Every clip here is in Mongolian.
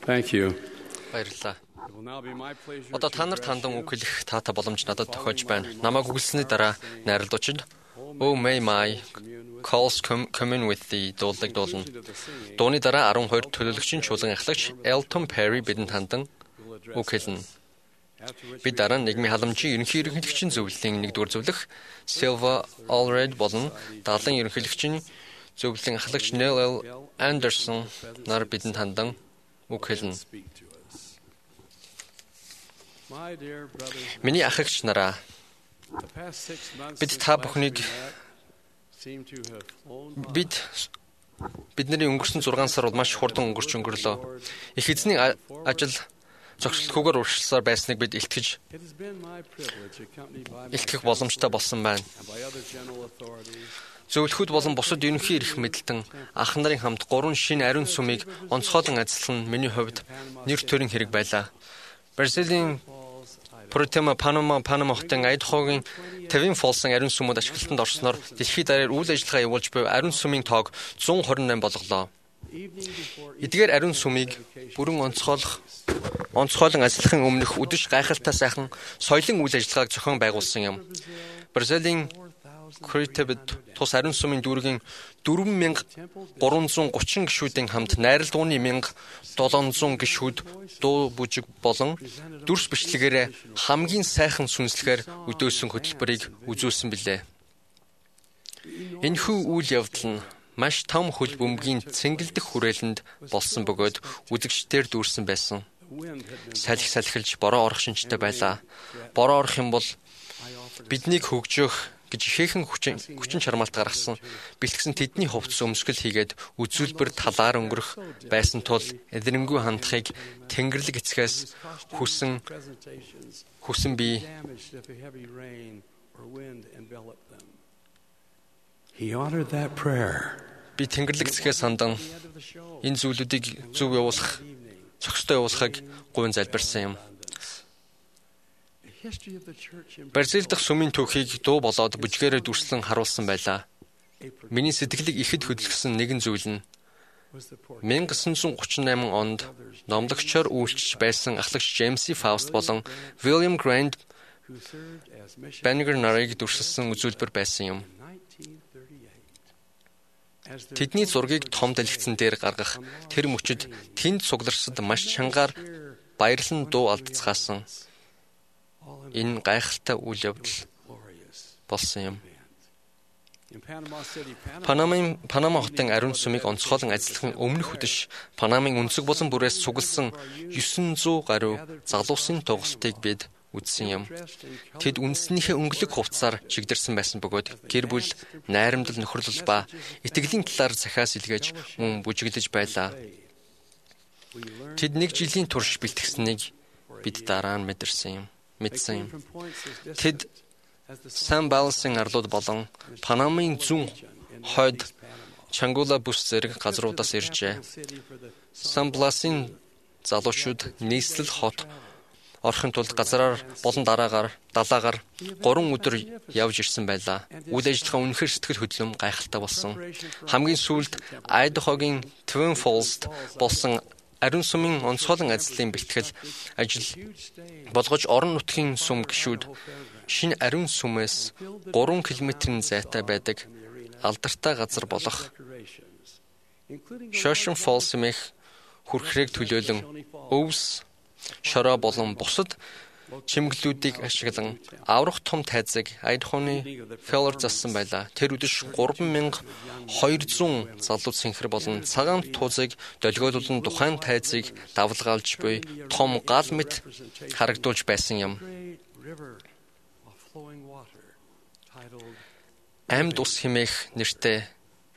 Thank you. Баярлалаа. It will now be my pleasure Одоо та нарт хандан үг хэлэх таатай боломж надад тохиож байна. Намайг үгэлсний дараа найрлуучид Oh may my calls commune with the дуулыг дуулна. Дууны дараа 12 төлөөлөгчийн чуулган ахлагч Elton Perry бидэнд хандан үг хэлнэ. Бид дараа нийгмийн халамжийн ерөнхий ерөнхийлөгчийн зөвлөлийн нэгдүгээр зөвлөх Silva Allred болон даалан ерөнхийлөгчийн зөвлөлийн ахлагч Neil L. Anderson нар бидэнд хандан үг хэлнэ. Миний ахлагч нараа, бид та бүхнийг бидний өнгөрсөн 6 сар бол маш хурдан өнгөрлөө. Их эзний ажил зогсолтгүйгээр уршилсаар байсныг бид илтгэх боломжтой болсон байна. Зөвлөхүүд болон бусад ерөнхий эрх мэдэлтэн ах нарын хамт 3 шинэ ариун сүмийг онцгойлон ажиллах нь миний хувьд нэр төрийн хэрэг байлаа. Бразилийн Портема Панама хотын Айдахогийн Тавин Фолсын ариун сүмүүд ашиглалтанд орсноор дэлхийд дараар үйл ажиллагаа явуулж буй ариун сүмийн тоог 128 болголоо. Эдгээр ариун сүмийг бүрэн онцгойлон ажиллахын өмнөх үдэш гайхалтай сайхан соёлын үйл ажиллагааг зохион байгуулсан юм. Бразилийн Curitiba тус ариун сүмийн дүүргийн 4330 гишүүдийн хамт найрал дууны 1700 гишүүд дуу бүжиг болон дүрс бичлэгээр хамгийн сайхан сүнслэгээр өдөөсөн хөтөлбөрийг үзүүлсэн билээ. Энэхүү үйл явдал нь маш том хөл бөмбөгийн цэнгэлдэх хүрээлэнд болсон бөгөөд үзэгчдээр дүүрсэн байсан. Салхилж бороо орох шинжтэй байлаа. Бороо орох юм бол биднийг хөгжөөх гэж ихээхэн хүчин чармаалт гаргасан бэлтгэсэн тэдний хувцас өмсгөл хийгээд үзүүлбэр талаар өнгөрөх байсан тул эдэрэнгүй хандахыг Тэнгэрлэг эцгээс хүсэн би Тэнгэрлэг эцгээс хандан энэ зүйлүүдийг зөв явуулах, зохистой явуулахыг гуйн залбирсан юм. Бразил дахь сүмийн түүхийг дуу болоод бүжгээрээ дүрслэн харуулсан байлаа. Миний сэтгэлийг ихэд хөдөлгсөн нэгэн зүйл нь 1938 онд номлогчоор үйлчилж байсан ахлагч Джеймс Фауст болон William Grant Banniger нарыг дүрсэлсэн үзүүлбэр байсан юм. Тэдний зургийг том дэлгэцэн дээр гаргах тэр мөчид тэнд цугларсад маш чангаар баярлан дуу алдцгаасан. Энэ гайхалтай үйл явдал болсон юм. Панама хотын ариун сүмийг онцгойлон ажиллахын өмнөх үдэш Панамын өнцөг болон бүрээс цугласан 900 гаруй залуусын тоглолтыг бид үзсэн юм. Тэд үндэснийхээ өнгөлөг хувцсаар чигдэрсэн байсан бөгөөд гэр бүл, найрамдал нөхөрлөл ба итгэлийн талаар захиас илгээж мөн бүжиглэж байлаа. Тэд 1 жилийн турш бэлтгэснийг бид дараа нь мэдсэн юм. Тэд Сан Балсын арлууд болон Панамын зүүн хойд Чангула бүс зэрэг газруудаас иржээ. Сан Балсын залуучууд нийслэл хот орохын тулд газараар болон далаагаар 3 өдөр явж ирсэн байлаа. Үйл ажиллагаа үнэхээр сэтгэл хөдлөм гайхалтай болсон. Хамгийн сүүлд Айдахогийн Twin Falls болсон ариун сүмийн онцгойлон ажлын бэлтгэл ажил болгож орон нутгийн сүм гишүүд шинэ ариун сүмээс 3 км-ийн зайтай байдаг алдартай газар болох Shoshone Falls-ийг хүрхрээг төлөөлөн өвс, шороо болон бусад чимэглүүдийг ашиглан аврах том тайзыг Айдахоны Feller зассан байлаа. Тэр үдэш 3200 залуу цэнхэр болон цагаан туузыг долгиолуулан тухайн тайзыг давлгаалж буй том гал мэт харагдуулж байсан юм. Амьд ус хэмээх нэртэй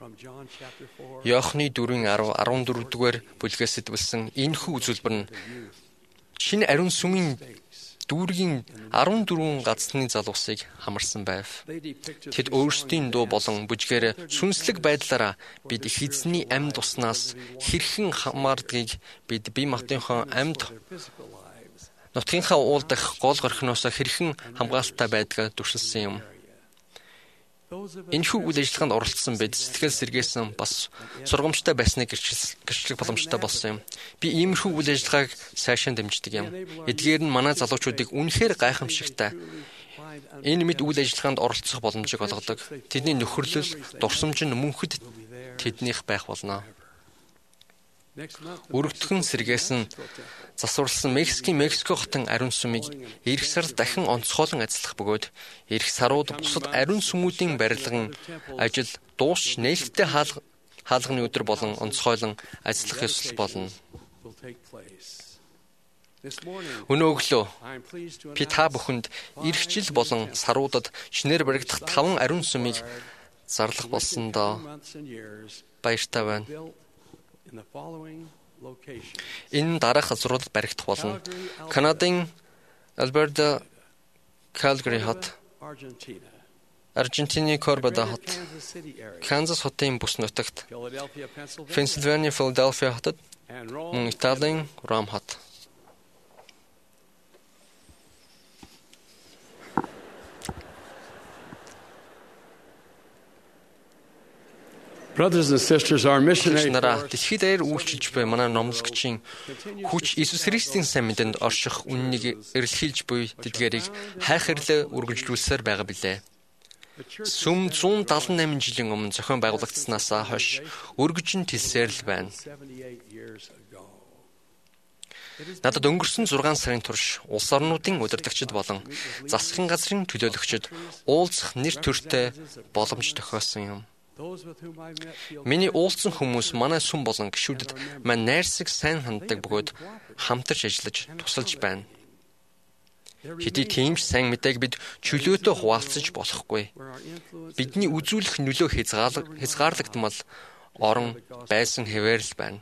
Иохны 4:10-14-р бүлгээс сэтвэлсэн энэхүү үзүүлбэр нь шинэ ариун сүмийн дүүргийн 14 газрын залуусыг хамарсан байв. Тэд өөрсдийн дуу болон бүжгээр сүнслэг байдлаараа бид их эзний амьд уснаас хэрхэн хамаардгийг бид бие махбодынхоо амьд нутгийнхаа уул дах гол горхиноос хэрхэн хамгаалалттай байдгаа дүрсэлсэн юм. Энэхүү үйл ажиллагаанд оролцсон бид сэтгэл сэргээсэн бас сургамжтай байсныг гэрчлэх боломжтой болсон юм. Би иймэрхүү үйл ажиллагааг сайшаан дэмждэг юм. Эдгээр нь манай залуучуудыг үнэхээр гайхамшигтай энэ мэд үйл ажиллагаанд оролцох боломжийг олгодог. Тэдний нөхөрлөл, дурсамж нь мөнхөд тэднийх байх болно. Өргөдгөн сэргээсэн засварласан Мексико хотын ариун сүмийг эх сард дахин онцгойлон ажиллах бөгөөд эх сарууд бусад ариун сүмүүдийн барилгын ажил дуусч нээлттэй хаалганы өдөр болон онцгойлон ажиллах ёслол болно. Өнөө өглөө би та бүхэнд эх жил болон саруудад шинээр баригдах 5 ариун сүмийг зарлах болсондоо баяртай байна. Энэ дараах газруудад баригдах болно. Канадын Альберта, Калгари хот, Аржентины Корбада хот, Канзас хотын бүс нутагт, Пенсильвания, Филадельфия хотод, мөн Италийн Ром хот. Brothers and sisters, our missionary дэлхийд даяар үйлчилж буй манай номлогчийн хүч Иесус Христийн сайн мэдээнд орших үннийг эрэлхийлж буй тэдгээрийг хайх хэрлээ үргэлжлүүлсээр байгаа билээ. Сүм 178 жилийн өмнө зохион байгуулагдсанаас хойш өргөжин тэлсээр л байна. Надад өнгөрсөн 6 сарын турш улс орнуудын удирдагчид болон засгийн газрын төлөөлөгчид уулзах нэр төртэй боломж тохиосон юм. Миний уулзсан хүмүүс манай сүм болон гишүүдэд мань найрсаг сайн ханддаг бөгөөд хамтарч ажиллаж тусалж байна. Хэдий тийм ч сайн мэдээг бид чөлөөтэй хуваалцаж болохгүй. Бидний үзүүлэх нөлөө хязгаарлагдмал орон байсан хэвээр л байна.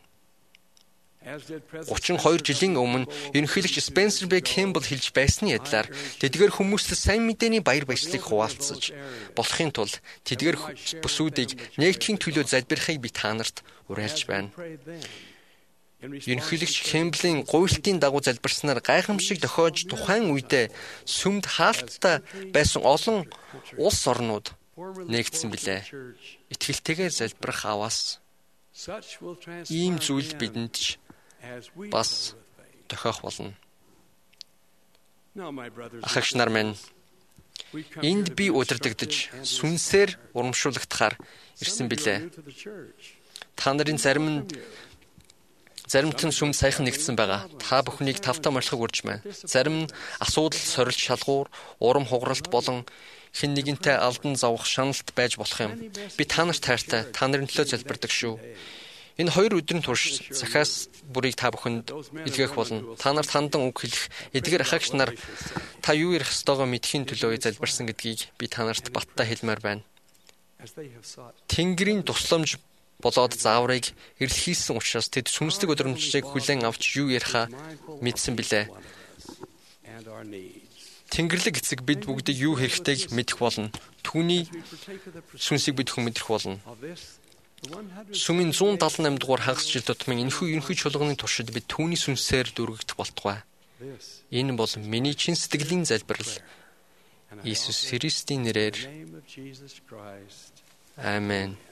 32 жилийн өмнө ерөнхийлөгч Спенсер Б. Кэмпбелл хэлж байсны адилаар тэдгээр хүмүүст сайн мэдээний баяр баясгалыг хуваалцаж болохын тулд тэдгээр бүсүүдийг нэгтгэхийн төлөө залбирахыг би та нарт уриалж байна. Ерөнхийлөгч Кэмпбеллийн гуйлтын дагуу залбирснаар гайхамшиг тохиож тухайн үедээ сүмд хаалттай байсан олон улс орнууд нэгдсэн билээ. Итгэлтэйгээр залбирах аваас ийм зүйл бидэнд ч бас тохиох болно. Ах эгч нар минь, энд би удирдагдаж сүнсээр урамшуулгадахаар ирсэн билээ. Та нарын заримт нь сүм сайхан нэгдсэн байгаа. Та бүхнийг тавтаа морилхог урьж байна. Зарим нь асуудал, сорилт, шалгуур, урам хугаралт болон хэн нэгэнтэй алдан зовох шаналт байж болох юм. Би та нарт хайртай, та нарын төлөө залбирдаг шүү. Энэ 2 өдрийн турш захаас бүрийг та бүхэнд илгээх болно. Та нарт хандан үг хэлэх, эдгээр ахагч нар та юу ярих ёстойгоо мэдхийн төлөө залбирсан гэдгийг би та нарт баттай хэлмээр байна. Тэнгэрийн тусламж болоод зааврыг эрэлхийлсэн учраас тэд сүнслэг өдрөмжийг хүлээн авч юу ярихаа мэдсэн билээ. Тэнгэрлэг эцэг бид бүгдийг юу хэрэгтэйг мэдэх болно. Түүний сүнсийг бид хүмэдрэх болно. Сүмийн 178 дугаар хагас жил тутмын энэхүү ерөнхий чуулганы туршид бид түүний сүнсээр дүргэгдэх болтугай. Энэ бол миний чин сэтгэлийн залбирал. Иесус Христийн нэрээр. Амен.